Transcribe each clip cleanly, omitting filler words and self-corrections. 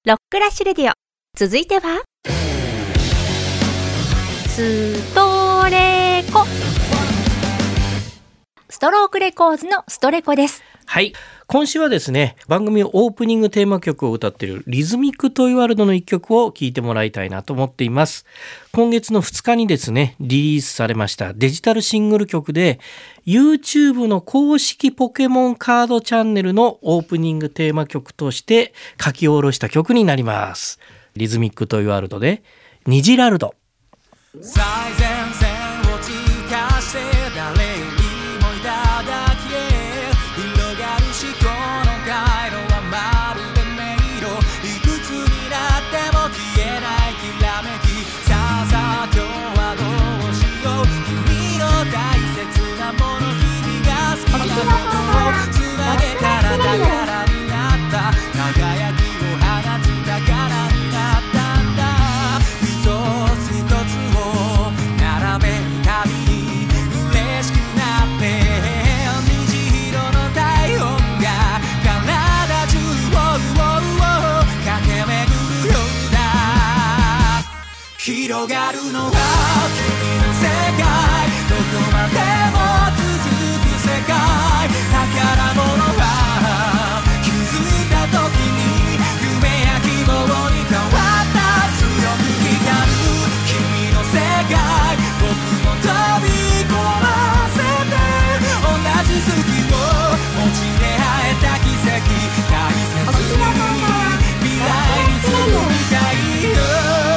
ロックラッシュレディオ。続いてはストレコ。ストロークレコーズのストレコです。 はい、今週はですね、番組オープニングテーマ曲を歌っているリズミックトイワールドの一曲を聴いてもらいたいなと思っています。今月の2日にですね、リリースされましたデジタルシングル曲で YouTube の公式ポケモンカードチャンネルのオープニングテーマ曲として書き下ろした曲になります。リズミックトイワールドでニジラルド。 最前線を通過して誰よりもいただきへ広がる思考の回路はまるで迷路、いくつになっても消えないきらめき。さあ今日はどうしよう、君の大切なもの、君が好きなことをつなげたら宝になった、輝きを放つ宝になったんだ。一つ一つを並べるたびに嬉しくなって、虹色の体温が体中を駆け巡るようだ。広がるのは君の世界、どこまでも続く世界。宝物は気づいた時に夢や希望に変わった。強く光る君の世界、僕も飛び込ませて、同じ好きを持ち出会えた奇跡、大切に未来に紡ぎたいよ。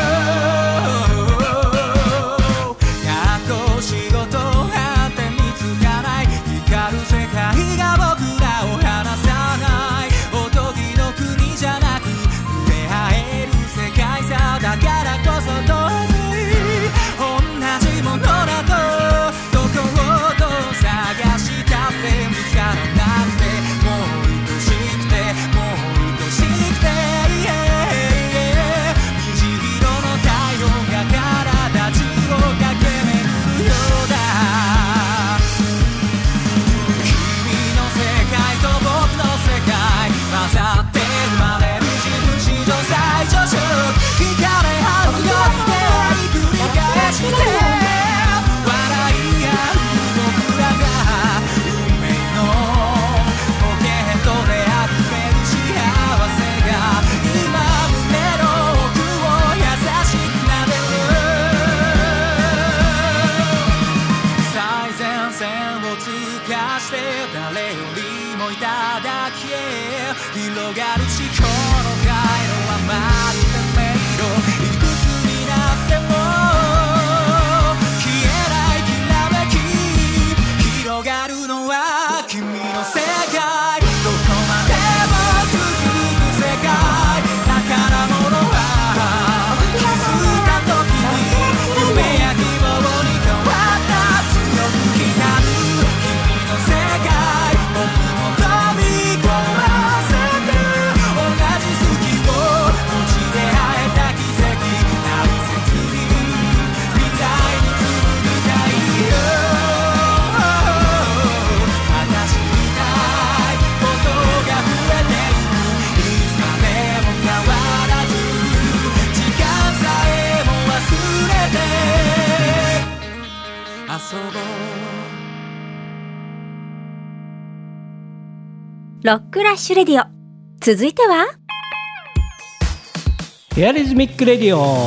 学校仕事なんて見つかない、光る世界が僕らを離さない。おとぎの国じゃなく触れ合える世界さ、だからこそ遠い同じものだと、どこをどう探したって見つからなくて、もう愛しくてもう愛しくて、虹色の太陽が体中を駆け巡るようだ。君の世界と僕の世界混ざって生まれる自分史上最上昇、惹かれ合うように出会い繰り返して笑い合う僕らが運命のポケットであふれる幸せが、今胸の奥を優しく撫でる。最前線を通過して誰よりもいただきへ広がる思考の回路はまるで迷路、いくつになっても消えないきらめき。広がるのは君の世界、どこまでも続く世界。宝物は気づいた時に夢や希望に変わった。強く光る君の世界、僕も飛び込ませて、同じ好きを持ち出会えた奇跡、大切に未来に紡ぎたいよ。私みたいことが増えていく、いつまでも変わらず時間さえも忘れて遊ぼう。 ロックラッシュレディオ。続いてはヘアリズミックレディオ。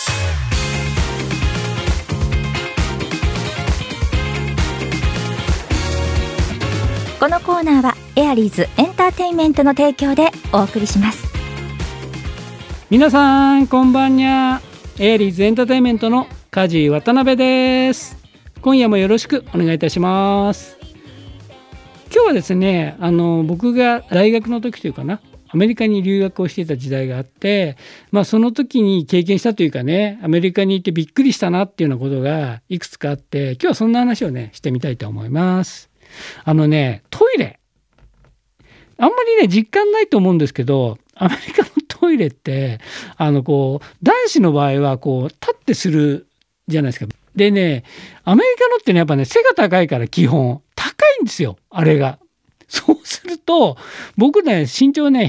このコーナーはエアリーズエンターテインメントの提供でお送りします。 皆さんこんばんにゃ。エアリーズエンターテインメントの梶渡辺です。今夜もよろしくお願いいたします。今日はですね、僕が大学の時というかな、アメリカに留学をしていた時代があって、その時に経験したというかね、アメリカに行ってびっくりしたなっていうようなことがいくつかあって、今日はそんな話をねしてみたいと思います。トイレ、あんまりね実感ないと思うんですけど、アメリカのトイレって男子の場合は立ってするじゃないですか。でね、アメリカのってねやっぱね背が高いから基本高いんですよ、あれが。そうすすると僕ね身長ね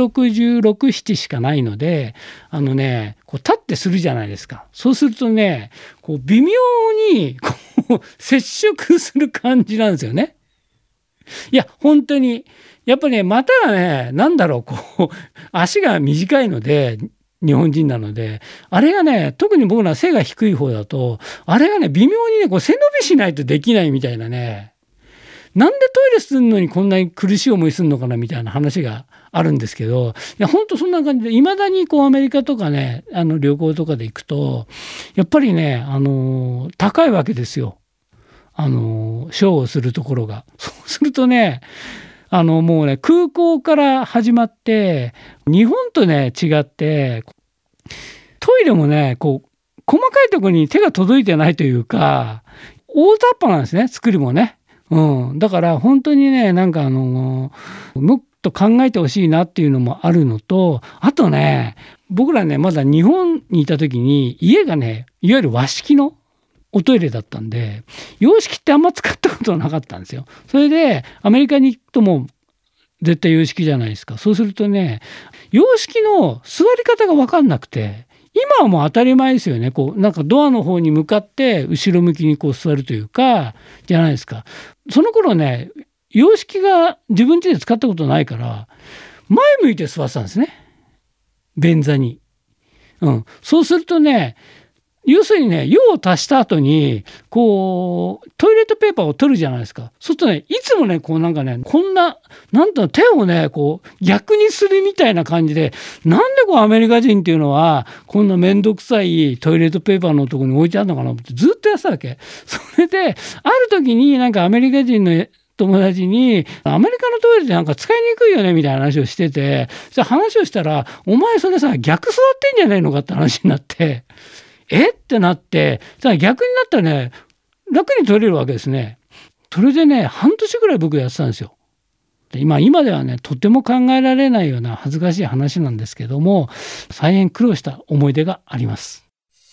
166、7しかないのでこう立ってするじゃないですか。そうするとねこう微妙にこう接触する感じなんですよね。いや本当にやっぱりね股がねこう足が短いので日本人なのであれがね特に僕ら背が低い方だとあれがね微妙にねこう背伸びしないとできないみたいなね。なんでトイレするのにこんなに苦しい思いするのかなみたいな話があるんですけど、いや本当そんな感じでいまだにこうアメリカとかね旅行とかで行くとやっぱりね高いわけですよ。ショーをするところが。そうするとねもうね空港から始まって日本とね違ってトイレもねこう細かいところに手が届いてないというか大雑把なんですね作りもね。だから本当にねもっと考えてほしいなっていうのもあるのとあとね僕らねまだ日本にいた時に家がねいわゆる和式のおトイレだったんで洋式ってあんま使ったことなかったんですよ。それでアメリカに行くともう絶対洋式じゃないですか。そうするとね洋式の座り方が分かんなくて今はもう当たり前ですよね。こうドアの方に向かって後ろ向きにこう座るというかじゃないですか。その頃ね洋式が自分家で使ったことないから前向いて座ってたんですね便座に。そうするとね要するにね用を足した後にこうトイレットペーパーを取るじゃないですか。そうするとねいつもねこんな手をねこう逆にするみたいな感じでなんでこうアメリカ人っていうのはこんなめんどくさいトイレットペーパーのところに置いてあるのかなってずっとやってたわけ。それである時にアメリカ人の友達にアメリカのトイレって使いにくいよねみたいな話をしてて話をしたらお前それさ逆座ってんじゃないのかって話になってってなって逆になったらね楽に取れるわけですね。それでね半年ぐらい僕やってたんですよ。今ではねとても考えられないような恥ずかしい話なんですけども大変苦労した思い出があります。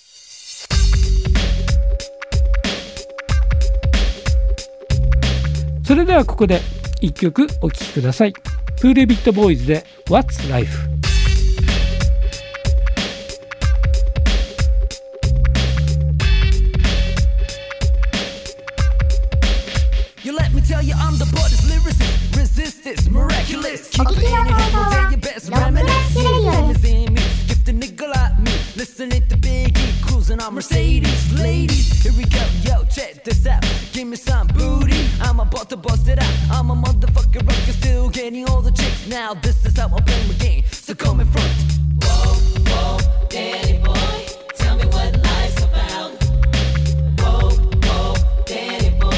それではここで一曲お聴きください。プールビットボーイズで What's Life。 Tell you I'm the boldest lyricist, resist this, miraculous. Keep it in your head, one day your best reminisce. In me, gift a nigga like me, listening to Biggie, cruising on Mercedes. Ladies, here we go, yo, check this out. Give me some booty, I'm about to bust it out. I'm a motherfucker rocker, still getting all the chicks. Now this is how I play my game, so come in front. Whoa, whoa, daddy boy, tell me what life's about. Whoa, whoa, daddy boy.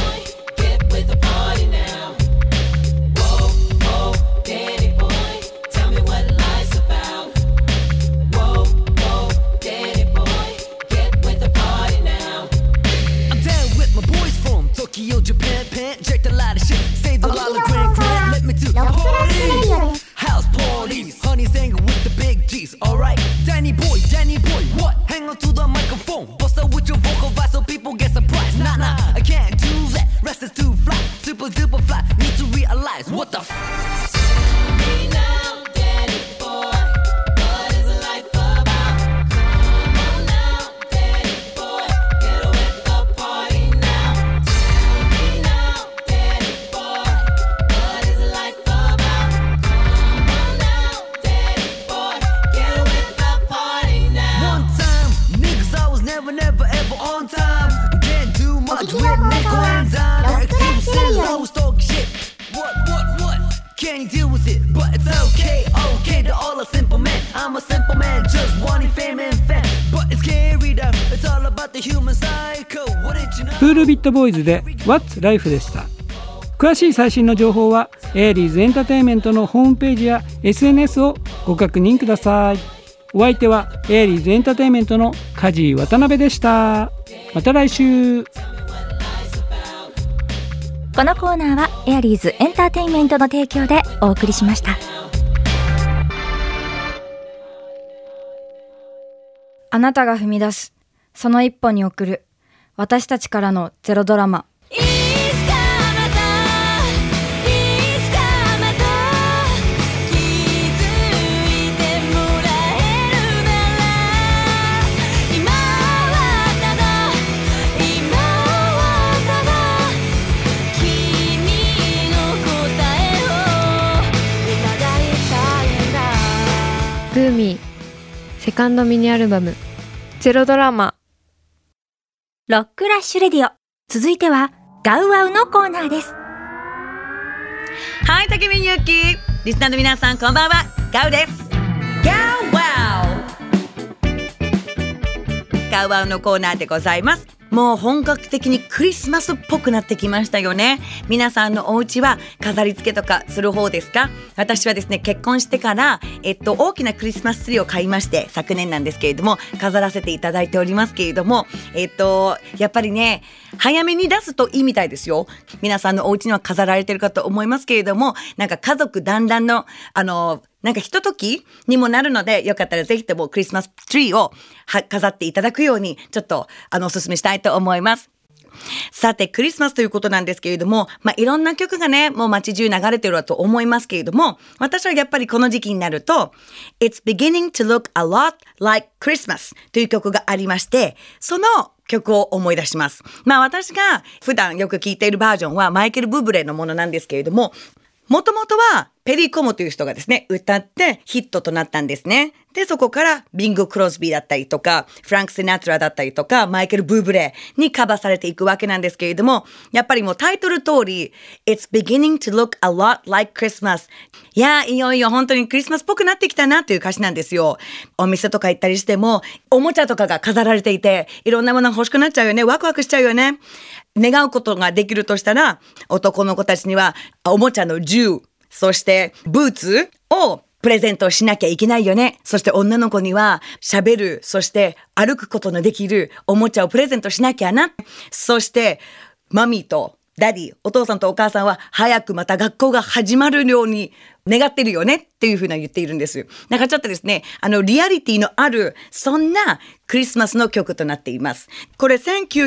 Tokyo, Japan, pan, checked a lot of shit. Saved a lot of grand, let me to the party. House parties, honey's hanging with the big G's, alright. Danny boy, what? Hang on to the microphone. Bust out with your vocal vibe so people get surprised. Nah, I can't do that. Rest is too fly, super duper fly. Need to realize what the f***. Tell me now, Danny boy. What is life about? Come on now, Danny boy. Get with the party now. Tell me now, Danny boy. What is life about? Come on now, Danny boy. Get with the party now. One time, niggas I was never ever on time. Can't do much with nickel and dime. Their excuses always talk shit. What? Can you deal with it? But it's okay to all a simple man. I'm a simple man, just wanting fame and fame. But it's scary though, it's all about the human cycle. Wouldn't you know? プールビットボーイズで What's Life でした。詳しい最新の情報はエアリーズエンターテインメントのホームページや SNS をご確認ください。お相手はエアリーズエンターテインメントの梶渡辺でした。また来週。 このコーナーはエアリーズエンターテインメントの提供でお送りしました。 あなたが踏み出すその一歩に送る私たちからのゼロドラマ。いつかまたグーミーセカンドミニアルバムゼロドラマ。 ロックラッシュレディオ。続いてはガウワウのコーナーです。 はい、竹見ゆうき、リスナーの皆さんこんばんは、ガウです。ガウワウ、ガウワウのコーナーでございます。もう本格的にクリスマスっぽくなってきましたよね。皆さんのお家は飾り付けとかする方ですか？私はですね、結婚してから、大きなクリスマスツリーを買いまして、昨年なんですけれども飾らせていただいておりますけれども、やっぱりね、早めに出すといいみたいですよ。皆さんのお家には飾られてるかと思いますけれども、なんか家族団らんのなんかひとときにもなるので、よかったらぜひともクリスマスツリーを飾っていただくようにちょっとお勧めしたいと思います。さて、クリスマスということなんですけれども、いろんな曲がね、もう街中流れてると思いますけれども、私はやっぱりこの時期になると It's beginning to look a lot like Christmas という曲がありまして、その曲を思い出します。私が普段よく聴いているバージョンはマイケル・ブブレのものなんですけれども、もともとはペリー・コモという人がですね、歌ってヒットとなったんですね。で、そこからビング・クロスビーだったりとか、フランク・シナトラだったりとか、マイケル・ブーブレにカバーされていくわけなんですけれども、やっぱりもうタイトル通り、It's beginning to look a lot like Christmas。いや、いよいよ本当にクリスマスっぽくなってきたなという歌詞なんですよ。お店とか行ったりしても、おもちゃとかが飾られていて、いろんなものが欲しくなっちゃうよね。ワクワクしちゃうよね。願うことができるとしたら、男の子たちにはおもちゃの銃、そしてブーツをプレゼントしなきゃいけないよね。そして女の子には喋る、そして歩くことのできるおもちゃをプレゼントしなきゃな。そしてマミーとダディ、お父さんとお母さんは早くまた学校が始まるように願ってるよねっていうふうな言っているんです。なんかちょっとですね、リアリティのあるそんなクリスマスの曲となっています。これ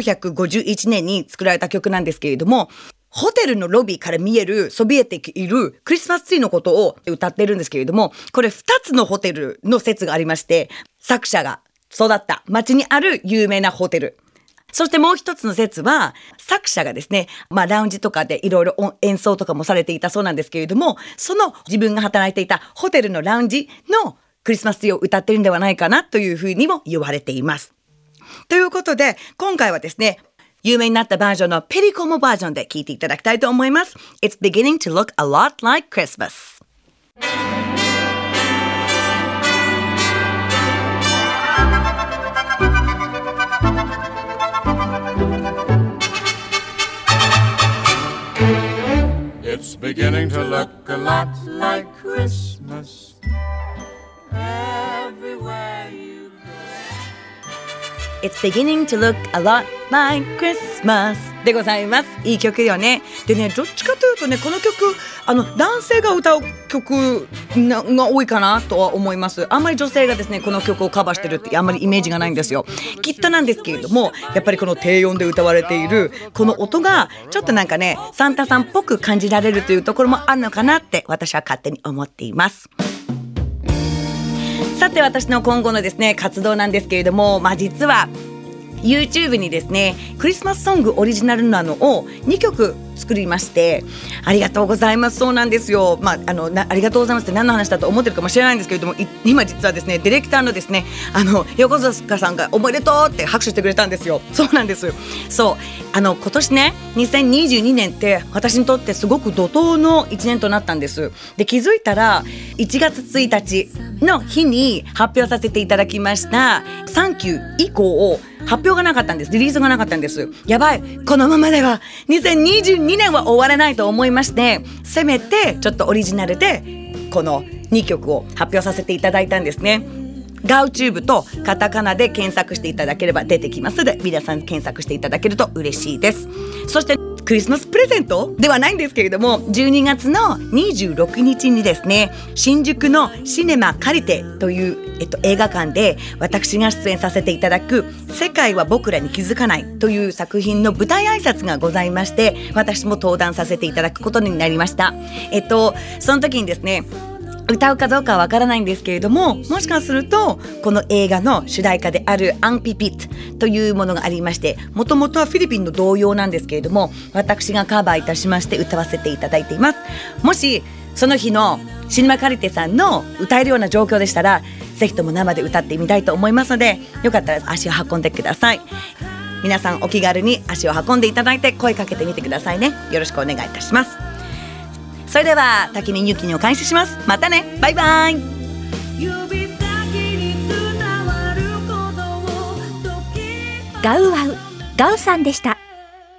1951年に作られた曲なんですけれども、ホテルのロビーから見えるそびえているクリスマスツリーのことを歌ってるんですけれども、これ2つのホテルの説がありまして、作者が育った町にある有名なホテル。そしてもう一つの説は、作者がですね、ラウンジとかでいろいろ演奏とかもされていたそうなんですけれども、その自分が働いていたホテルのラウンジのクリスマスツリーを歌ってるんではないかなというふうにも言われています。ということで、今回はですね、有名になったバージョンのペリコモバージョンで聴いていただきたいと思います。It's beginning to look a lot like Christmas。 It's beginning to look a lot like Christmas everywhere you go。It's beginning to look a lot like Christmas でございます。いい曲よね。でね、どっちかというとね、この曲男性が歌う曲が多いかなとは思います。あんまり女性がですねこの曲をカバーしてるってあんまりイメージがないんですよ。きっとなんですけれども、やっぱりこの低音で歌われているこの音がちょっとなんかね、サンタさんっぽく感じられるというところもあるのかなって私は勝手に思っています。さて、私の今後のですね活動なんですけれども、実は YouTube にですねクリスマスソングオリジナルなのを2曲作りまして、ありがとうございます。そうなんですよ。ありがとうございますって何の話だと思ってるかもしれないんですけれども、今実はですねディレクターのですね横塚さんがおめでとうって拍手してくれたんですよ。そうなんです。そう今年ね2022年って私にとってすごく怒涛の1年となったんです。で、気づいたら1月1日の日に発表させていただきましたサンキュー以降発表がなかったんです。リリースがなかったんです。やばい、このままでは2022年は終われないと思いまして、せめてちょっとオリジナルでこの2曲を発表させていただいたんですね。ガウチューブとカタカナで検索していただければ出てきますので、皆さん検索していただけると嬉しいです。そしてクリスマスプレゼントではないんですけれども、12月の26日にですね新宿のシネマカリテという、映画館で私が出演させていただく世界は僕らに気づかないという作品の舞台挨拶がございまして、私も登壇させていただくことになりました。その時にですね歌うかどうかはわからないんですけれども、もしかするとこの映画の主題歌であるアンピピットというものがありまして、もともとはフィリピンの童謡なんですけれども、私がカバーいたしまして歌わせていただいています。もしその日のシネマカルテさんの歌えるような状況でしたらぜひとも生で歌ってみたいと思いますので、よかったら足を運んでください。皆さんお気軽に足を運んでいただいて声かけてみてくださいね。よろしくお願いいたします。それでは滝見ゆきにお返しします。またね、バイバイ。 ガウワウガウさんでした。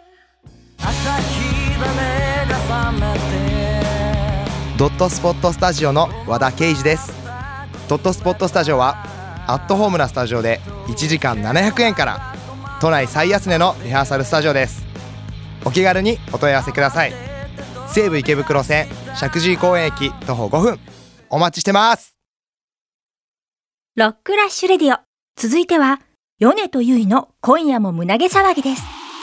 ドットスポットスタジオの和田圭司です。ドットスポットスタジオはアットホームなスタジオで1時間700円から都内最安値のリハーサルスタジオです。お気軽にお問い合わせください。西武池袋線石神井公園駅徒歩5分、お待ちしてます。 ロックラッシュレディオ、続いては米とゆいの今夜も胸毛騒ぎです。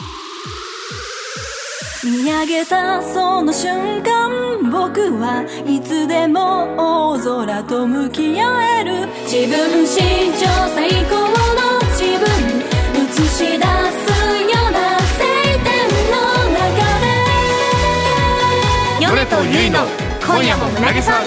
見上げたその瞬間、僕はいつでも大空と向き合える。自分史上最高の自分映し出すような晴天の中で、 米とゆいの今夜も胸毛騒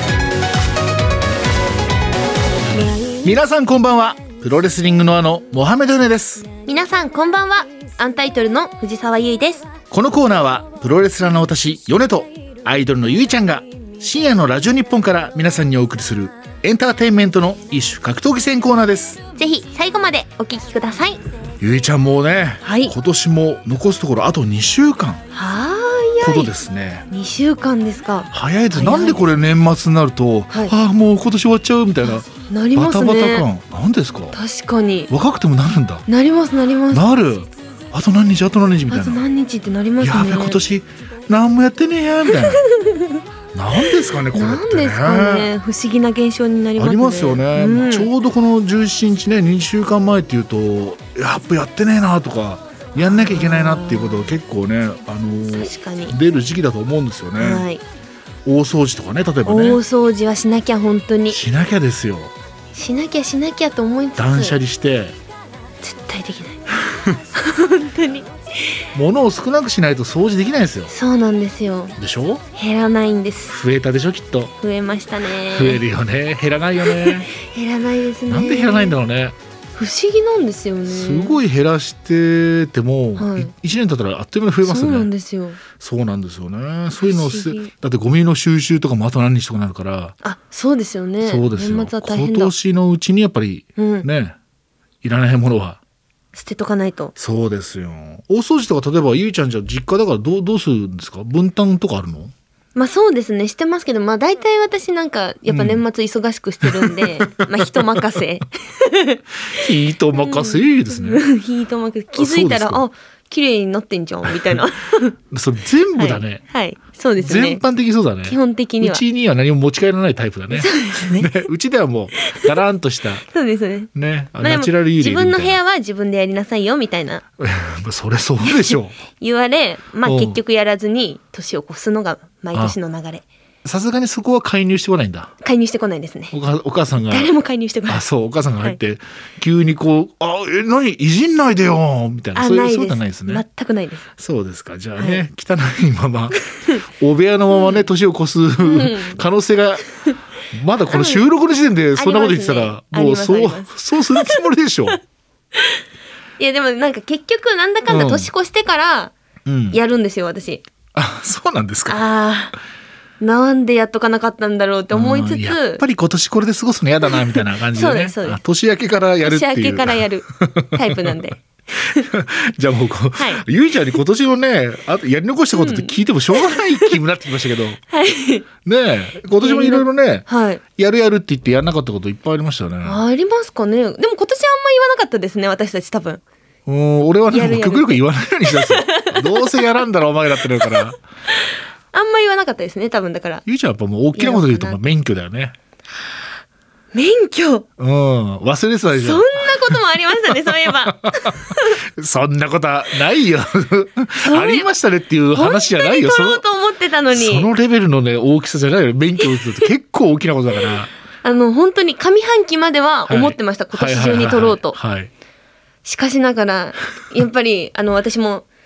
ぎ。皆さんこんばんは。プロレスリングのモハメドヨネです。 皆さんこんばんは。アンタイトルの藤沢優衣です。 このコーナーはプロレスラーの私ヨネとアイドルのゆいちゃんが深夜のラジオ日本から皆さんにお送りするエンターテインメントの一種格闘技戦コーナーです。 ぜひ最後までお聞きください。 ゆいちゃんもね、今年も残すところあと2週間ことですね。 2週間ですか。 早いです。なんでこれ年末になると、もう今年終わっちゃうみたいななりますね。 バタバタ感なんですか。 確かに若くてもなるんだ。 なりますなります。 なる。あと何日あと何日みたいな。 あと何日ってなりますね。 やべ今年何もやってねえやみたいななんですかねこれってね。 なんですかね、不思議な現象になりますね。 ありますよね、ちょうどこの17日ね2週間前っていうとやっぱやってねえなとかやんなきゃいけないなっていうことが結構ね、 確かに出る時期だと思うんですよね、 はい、 大掃除とかね、例えばね大掃除はしなきゃ、本当にしなきゃですよ。 しなきゃと思いつつ断捨離して絶対できない本当に物を少なくしないと掃除できないですよ。 そうなんですよ。 でしょ。 減らないんです。 増えたでしょきっと。 増えましたね。 増えるよね。減らないよね減らないですね。 なんで減らないんだろうね。 不思議なんですよね。 すごい減らしてても、1年経ったらあっという間に増えますよね。 そうなんですよ。 そうなんですよね。そういうのをだってゴミの収集とかもあと何日とかなるから。 あ、そうですよね。 そうですよ。 年末は大変だ。 今年のうちにやっぱり、ね、いらないものは捨てとかないと。 そうですよ。大掃除とか例えばゆいちゃんじゃ実家だからどうするんですか。分担とかあるの。 まあそうですね、してますけど、まあ大体私なんかやっぱ年末忙しくしてるんで、まあ人任せ人任せですね人任せ。気づいたら綺麗になってんじゃんみたいなそれ全部だね。 はいそうですね。 全般的にそうだね。 基本的にはうちには何も持ち帰らないタイプだね。 そうですね。 うちではもうガランとしたそうですね。 ね、ナチュラル自分の部屋は自分でやりなさいよみたいなそれそうでしょう言われ、まあ結局やらずに年を越すのが毎年の流れ。 さすがにそこは介入してこないんだ。 介入してこないですね。 お母さんが誰も介入してこない。 あ、そう、お母さんが入って、急にこう何いじんないでよみたいな、そういうことはないですね。 全くないです。 そうですか。じゃあね、汚いままお部屋のままね年を越す可能性がまだこの収録の時点でそんなこと言ってたら、もうそうするつもりでしょいやでもなんか結局なんだかんだ年越してからやるんですよ、私。 あ、そうなんですか。 なんでやっとかなかったんだろうって思いつつ、 やっぱり今年これで過ごすの嫌だなみたいな感じでね。そうです。年明けからやるっていう。 年明けからやるタイプなんでじゃあもうゆいちゃんに今年のねやり残したことって聞いてもしょうがない気になってきましたけど、ねえ今年もいろいろね、やるって言ってやらなかったこといっぱいありましたよね。 ありますかね。でも今年あんま言わなかったですね、私たち多分。 俺はね極力言わないようにしたんですよどうせやらんだろお前らってなるからあんま言わなかったですね、多分。だからゆいちゃんやっぱもう大きなことで言うと免許だよね。 免許、 忘れてたでしょ。 そんなこともありましたねそういえばそんなことはないよありましたねっていう話じゃないよ。 本当に取ろうと思ってたのにそのレベルのね大きさじゃないよ。免許を打つって結構大きなことだから本当に上半期までは思ってました、今年中に取ろうと。しかしながらやっぱり私も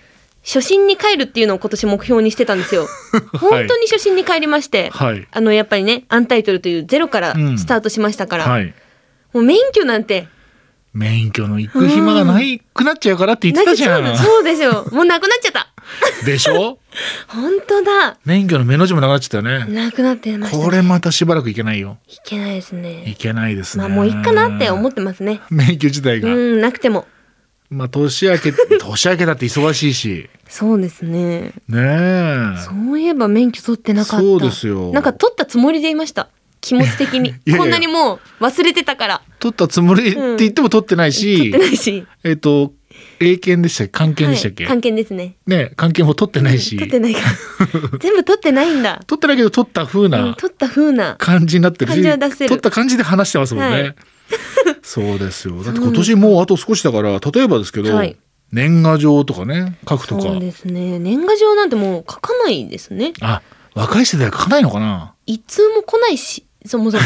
初心に帰るっていうのを今年目標にしてたんですよ。本当に初心に帰りまして、はい、やっぱりねアンタイトルというゼロからスタートしましたから、はい、もう免許なんて免許の行く暇がないくなっちゃうからって言ってたじゃん。 そうですよ。もうなくなっちゃったでしょ本当だ。 免許の目の字もなくなっちゃったよね。 なくなってましたね。 これまたしばらくいけないよ。 いけないですね。 いけないですね。 まあもういいかなって思ってますね。 免許自体がなくてもまあ年明けだって忙しいしそうですね。 ねえ。 そういえば免許取ってなかった。 そうですよ。 なんか取ったつもりでいました。気持ち的にこんなにもう忘れてたから。 取ったつもりって言っても取ってないし、 取ってないし。 英検でしたっけ、漢検でしたっけ。 漢検ですね。 ね、漢検も取ってないし。 取ってないから。全部取ってないんだ。 取ってないけど取った風な。 取った風な感じになってるし。 感じは出せる。 取った感じで話してますもんね。そうですよ。だって今年もうあと少しだから、例えばですけど。年賀状とかね書くとか。 そうですね。年賀状なんてもう書かないですね。 あ、若い世代書かないのかな。 一通も来ないし、そもそも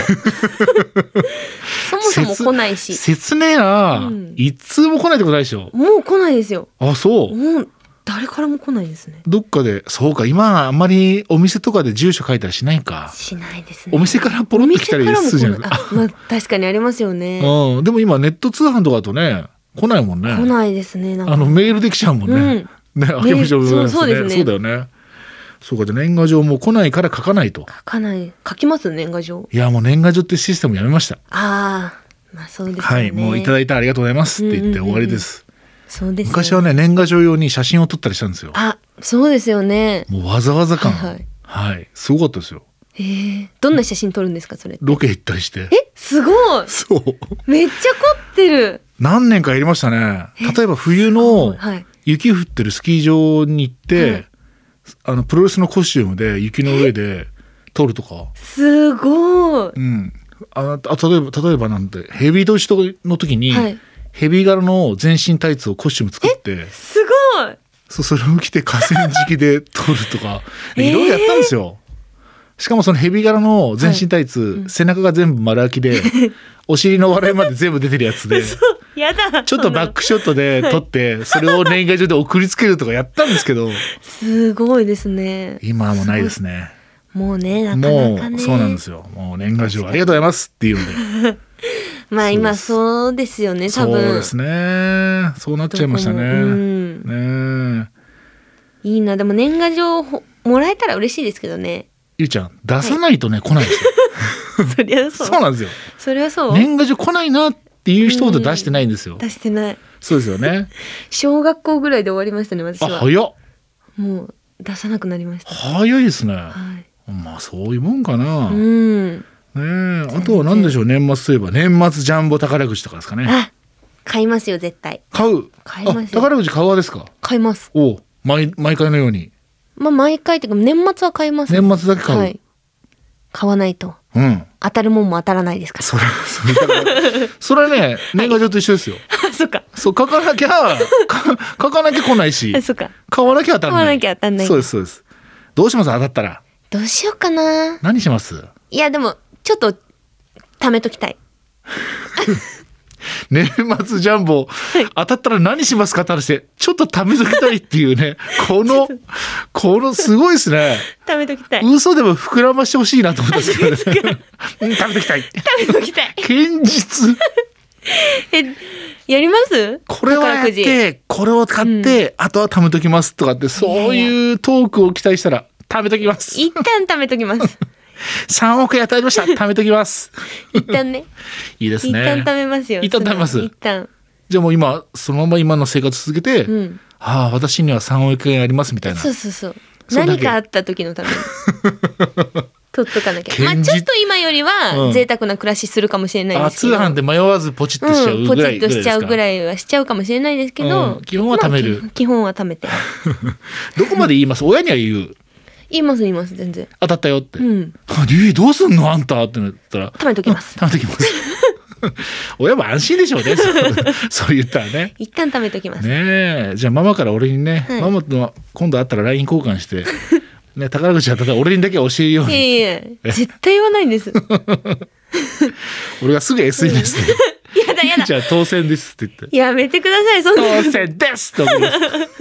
そも来ないし。 切ねえな、一通も来ないってことないでしょ。 もう来ないですよ。 あ、そう。 もう誰からも来ないですね。 どっかで、そうか、今はあんまりお店とかで住所書いたりしないか。 しないですね。 お店からポロッと来たりするじゃないですか。 まあ確かにありますよね。 でも今ネット通販とかだとね。来ないもんね。 来ないですね。 メールできちゃうもんね。ね、あけましょう。そうですね。そうだよね。そうか、じゃ年賀状も来ないから書かないと。 書かない。書きます年賀状。 いや、もう年賀状ってシステムやめました。 ああ、まあそうですね。 はい、もういただいてありがとうございますって言って終わりです。 そうです。 昔はね、年賀状用に写真を撮ったりしたんですよ。 あ、そうですよね。 もうわざわざ感。はい、すごかったですよ。 どんな写真撮るんですか、それ。 ロケ行ったりして。 すごい。そう。めっちゃ凝ってる。 何年かやりましたね。例えば冬の雪降ってるスキー場に行って、プロレスのコスチュームで雪の上で撮るとか。すごい。例えばなんてヘビードイツの時に、ヘビー柄の全身タイツをコスチューム作って。すごい。それを着て河川敷で撮るとか、いろいろやったんですよ。しかもそのヘビ柄の全身タイツ、背中が全部丸開きでお尻の笑いまで全部出てるやつでやだ。 ちょっとバックショットで撮ってそれを年賀状で送りつけるとかやったんですけど、 すごいですね。 今はもうないですね。 もうね、なかなかね。 もうそうなんですよ。もう年賀状ありがとうございますっていうのでまあ今そうですよね、多分。 そうですね。そうなっちゃいましたね。 いいな。でも年賀状もらえたら嬉しいですけどね。 ゆうちゃん出さないとね、来ないですよ。 そりゃそう。 そうなんですよ。 それはそう。 年賀状来ないなっていう人ほど出してないんですよ。 出してない。 そうですよね。 小学校ぐらいで終わりましたね、私は。 早っ。 もう出さなくなりました。 早いですね。まあそういうもんかな。ねえ、あとは何でしょう。年末といえば年末ジャンボ宝くじとかですかね。 あ、買いますよ絶対。 買いますよ。宝くじ買うわですか。 買います。 毎回のように。 まあ毎回っていうか年末は買います。 年末だけ買う。 買わないと。当たるもんも当たらないですから。それはね、年賀状と一緒ですよ。 そっか。 そう、書かなきゃ来ないし。 そっか。 買わなきゃ当たらない。 買わなきゃ当たらない。 そうですそうです。どうします当たったら。 どうしようかな。 何します？ いやでもちょっと貯めときたい。 年末ジャンボ、当たったら何しますかって話でちょっと貯めときたいっていうね、このすごいですね。 貯めときたい。 嘘でも膨らましてほしいなと思ったんですけどね。貯めときたい。 貯めときたい。 堅実。 やります？ これはやってこれを買って、あとは貯めときますとかって、そういうトークを期待したら貯めときます。 一旦貯めときます。 3億円当たりました。貯めときます。 一旦ね。 いいですね。 一旦貯めますよ。 一旦貯めます。 一旦。 じゃあもう今そのまま今の生活続けて、私には3億円ありますみたいな。 そう。何かあった時のために取っとかなきゃ。まあちょっと今よりは贅沢な暮らしするかもしれないですけど。 通販で迷わずポチッとしちゃうぐらい。 ポチッとしちゃうぐらいはしちゃうかもしれないですけど。 基本は貯める。 基本は貯めて。 どこまで言います？親には言う。 言います全然。 当たったよって。どうすんのあんたってなったら。 貯めときます。 貯めときます。親も安心でしょうね。そう言ったらね。 一旦貯めときます。 ねえ、じゃあママから俺にね、ママと今度会ったら LINE 交換して、ね、宝くじ当たったら俺にだけ教えように。 いや絶対言わないんです。 俺がすぐ SNS で。 やだ。 だやだ。 じゃあ当選ですって言って。 やめてください、そんな。 当選ですと。 絶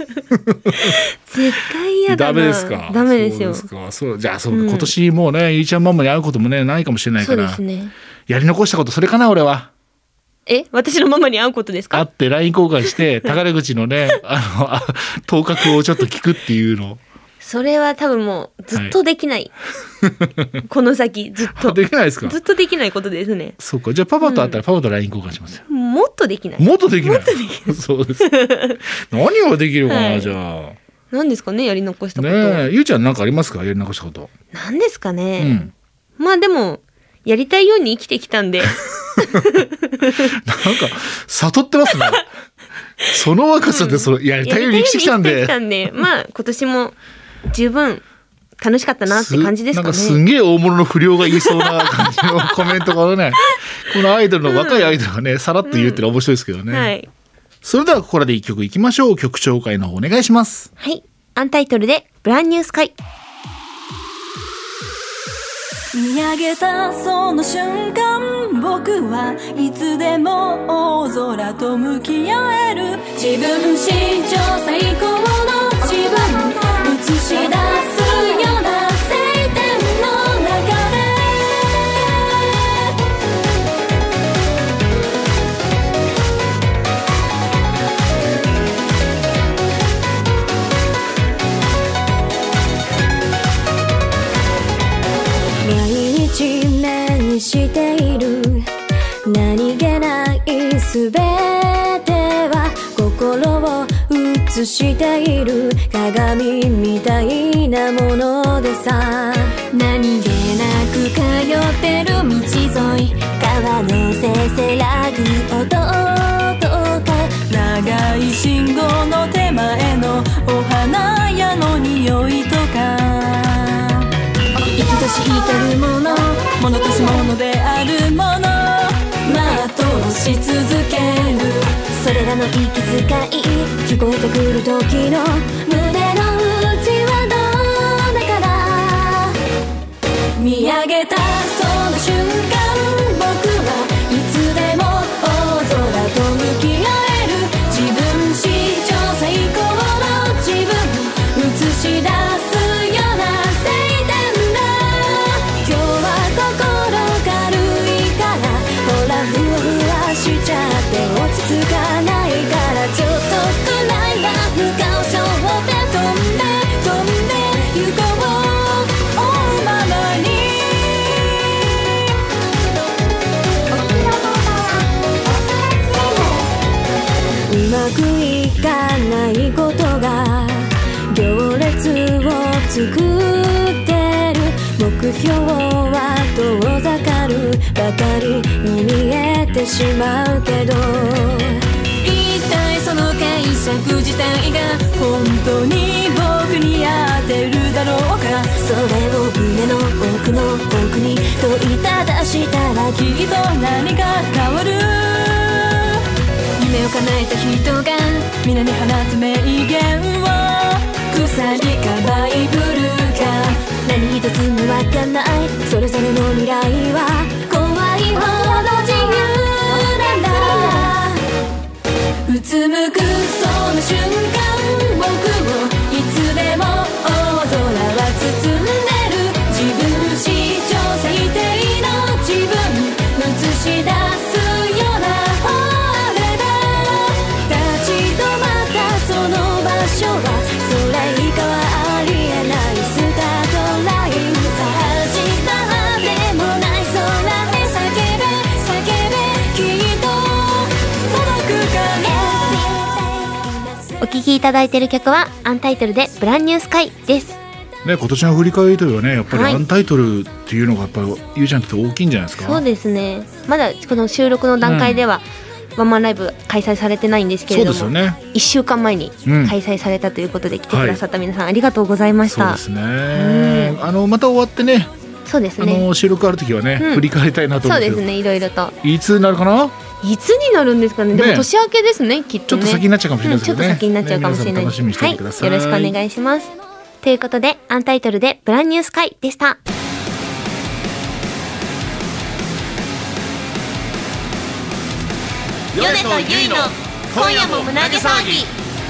対嫌だな。 ダメですか。 ダメですよ。 そうじゃあ今年もうね、ゆいちゃんママに会うこともねないかもしれないから。そうですね。やり残したことそれかな俺は。 私のママに会うことですか？ 会って LINE 交換して宝口のね頭角をちょっと聞くっていうの。 それは多分もうずっとできない、この先ずっとできないですか？ ずっとできないことですね。 そうか。じゃあパパと会ったらパパと LINE 交換しますよ。 もっとできない。 もっとできない。そうです。何ができるかな、じゃあ。 何ですかね、やり残したこと。 ゆうちゃんなんかありますか、やり残したこと。 何ですかね、まあでもやりたいように生きてきたんでなんか悟ってますねその若さでやりたいように生きてきたんで、 まあ今年も十分楽しかったなって感じですかね。 なんかすんげえ大物の不良が言いそうな感じのコメントがねこのアイドルの若いアイドルがねさらっと言うってのは面白いですけどね、はい。それではここで一曲いきましょう。曲紹介の方お願いします。 はい、アンタイトルでブランニュースカイ。 見上げたその瞬間、僕はいつでも大空と向き合える。自分史上最高の自分映し出すような晴天の中毎日目にしている何気ないすべては心を映している鏡みたいなものでさ。何気なく通ってる道沿い、川のせせらぐ音とか長い信号の手前のお花屋の匂いとか、生きとし生けるもの、ものとしものであるもの、全うし続ける。それらの息遣い、聞こえてくる時の胸の内はどうだから。見上げたその瞬間、僕はいつでも大空と向き合える。自分史上最高の自分映し出すような晴天だ。今日は心軽いから、ほらふわふわしちゃって落ち着かないから、ちょっとくらいは不可を背負って飛んで行こう、追うままに。うまくいかないことが行列を作ってる。目標は遠ざかるばかりに見えてしまうけど、一体その解釈自体が本当に僕に合ってるだろうか。それを胸の奥の奥に問いただしたらきっと何か変わる。夢を叶えた人が皆に放つ名言を、鎖かバイブルか何一つもわかんない、それぞれの未来は怖いほど自由なんだ。うつむくその瞬間、僕をいつでも大空は包んでる。自分史上最低の自分映し出すような晴れだ。立ち止まったその場所はそれ以下はありえないスタートラインさ。始まってもない空へ叫べきっと届くから。 お聴きいただいている曲はアンタイトルでブランニュースカイです。 ね、今年の振り返りというのはね、やっぱりアンタイトルっていうのがやっぱりゆうちゃんにとって大きいんじゃないですか。 そうですね。まだこの収録の段階では、ワンマンライブ開催されてないんですけれども、 そうですよね、 1週間前に開催されたということで、来てくださった皆さん、ありがとうございました。 そうですね、また終わってね、 そうですね、 収録ある時はね、振り返りたいなと思って。 そうですね、いろいろといつになるかな。 いつになるんですかね。でも年明けですね、きっとね。 ちょっと先になっちゃうかもしれないですけどね。 ちょっと先になっちゃうかもしれない。 楽しみにしていてください。 よろしくお願いします。ということで、アンタイトルでブランニュースカイでした。 米とゆいの今夜も胸毛騒ぎ。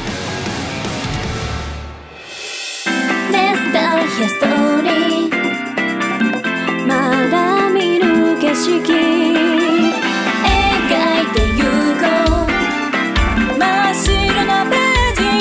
Let's start your story まだ見ぬ景色描いてゆこう真っ白なページ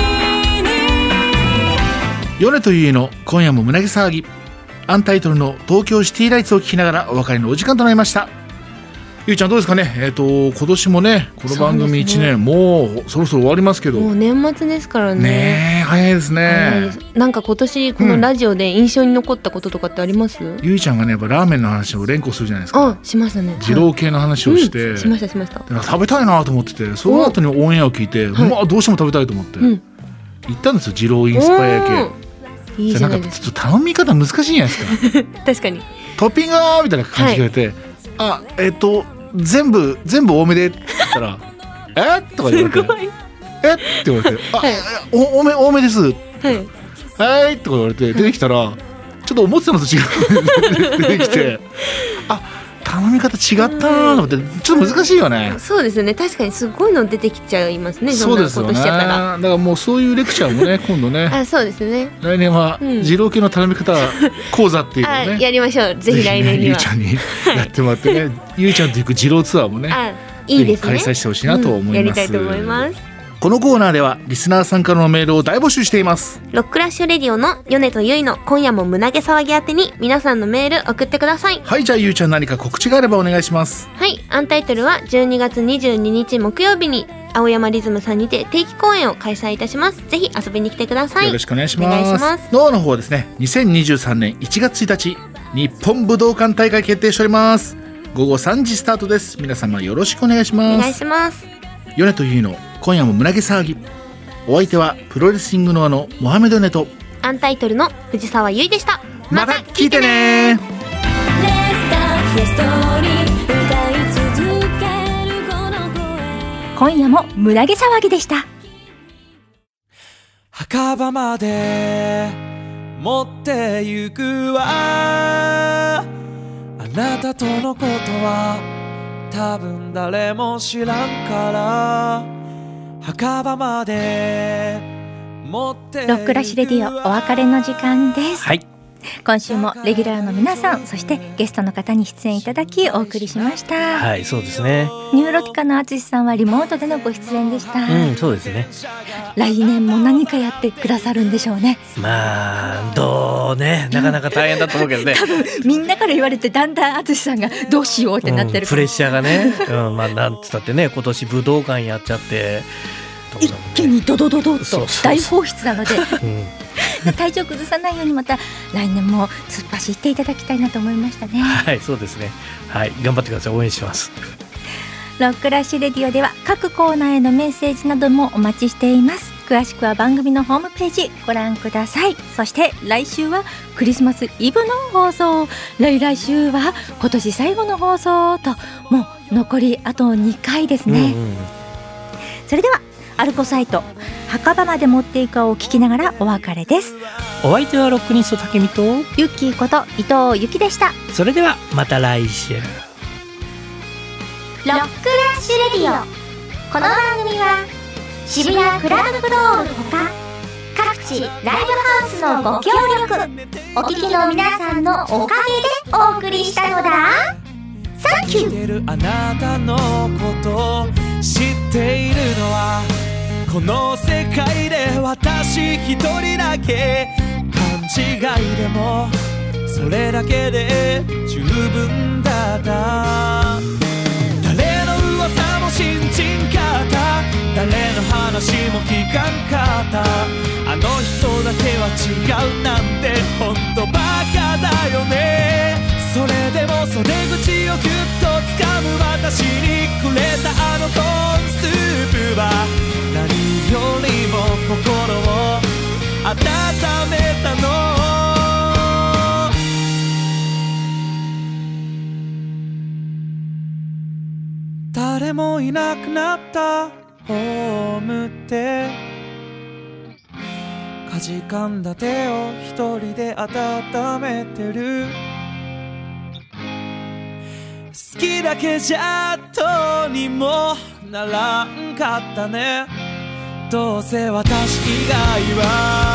に。 米とゆいの今夜も胸毛騒ぎ、アンタイトルの東京シティライツを聞きながらお別れのお時間となりました。ゆいちゃんどうですかね。今年もねこの番組1年、もうそろそろ終わりますけど、 もう年末ですからね。 ねえ早いですね。 早いです。なんか今年このラジオで印象に残ったこととかってあります？ ゆいちゃんがねやっぱラーメンの話を連呼するじゃないですか。 しましたね。 二郎系の話をして、 しました。 食べたいなと思ってて、その後にオンエアを聞いて、まあどうしても食べたいと思って、行ったんですよ。二郎インスパイア系。 いいじゃないですか。 ちょっと頼み方難しいじゃないですか。 確かに。 トッピングみたいな感じで言われて、全部多めでって言ったらとか言われてって言われて多めですはいとか言われて出てきたらちょっと思ってたのと違う出てきて頼み方違ったなと思って、ちょっと難しいよね。 そうですね。確かにすごいの出てきちゃいますね。 そうですよね。だからもうそういうレクチャーもね今度ねそうですね。 来年は二郎系の頼み方講座っていうのをねやりましょう。ぜひ来年にはゆいちゃんにやってもらってね、ゆいちゃんと行く二郎ツアーもねいいですね。 開催してほしいなと思います。 やりたいと思います。 このコーナーではリスナーさんからのメールを大募集しています。 ロックラッシュレディオの米とゆいの今夜も胸毛騒ぎ宛てに皆さんのメール送ってください。 はい、じゃあゆいちゃん何か告知があればお願いします。 はい、アンタイトルは12月22日木曜日に青山リズムさんにて定期公演を開催いたします。ぜひ遊びに来てください。 よろしくお願いします。ノアの方はですね2023年1月1日日本武道館大会決定しております。午後3時スタートです。皆様よろしくお願いします。 お願いします。 米とゆいの今夜も胸毛騒ぎ、お相手はプロレスリングノアのモハメドネとアンタイトルの藤沢優衣でした。 また聞いてね。 今夜も胸毛騒ぎでした。 墓場まで持ってゆくわ、あなたとのことは多分誰も知らんから、墓場まで持ってゆくわ。 ロックラッシュレディオお別れの時間です。 はい、 今週もレギュラーの皆さん、そしてゲストの方に出演いただきお送りしました。 はい、そうですね。 ニューロティカの淳さんはリモートでのご出演でした。 そうですね。 来年も何かやってくださるんでしょうね。 まあどうね、なかなか大変だと思うけどね。 多分みんなから言われてだんだん淳さんがどうしようってなってる、 プレッシャーがね、まあなんつったってね今年武道館やっちゃって一気にドドドドと大放出なので体調崩さないようにまた来年も突っ走っていただきたいなと思いましたね。 はい、そうですね。はい、頑張ってください。応援します。 ロックラッシュレディオでは各コーナーへのメッセージなどもお待ちしています。詳しくは番組のホームページご覧ください。そして来週はクリスマスイブの放送、来週は今年最後の放送と、もう残りあと2回ですね。それではアルコサイト墓場まで持っていくを聞きながらお別れです。 お相手はロックニスト竹見とユッキーこと伊藤由紀でした。 それではまた来週。 ロックラッシュレディオ、この番組は渋谷クラブフロールほか各地ライブハウスのご協力、お聞きの皆さんのおかげでお送りしたのだ。サンキュー。 あなたのこと知っているのはこの世界で私一人だけ、勘違いでもそれだけで十分だった。誰の噂も信じんかった、誰の話も聞かんかった、あの人だけは違うなんてほんとバカだよね。それでも袖口をギュッと掴む私にくれたあのコーンスープは何よりも心を温めたの。誰もいなくなったホームってかじかんだ手を一人で温めてる。 好きだけじゃどうにもならんかったね。どうせ私以外は